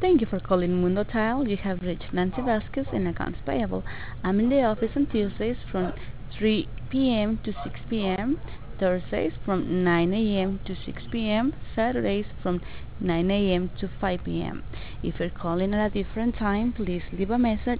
Thank you for calling Mundo Tile. You have reached Nancy Vasquez in accounts payable. I'm in the office on Tuesdays from 3 p.m. to 6 p.m., Thursdays from 9 a.m. to 6 p.m., Saturdays from 9 a.m. to 5 p.m. If you're calling at a different time, please leave a message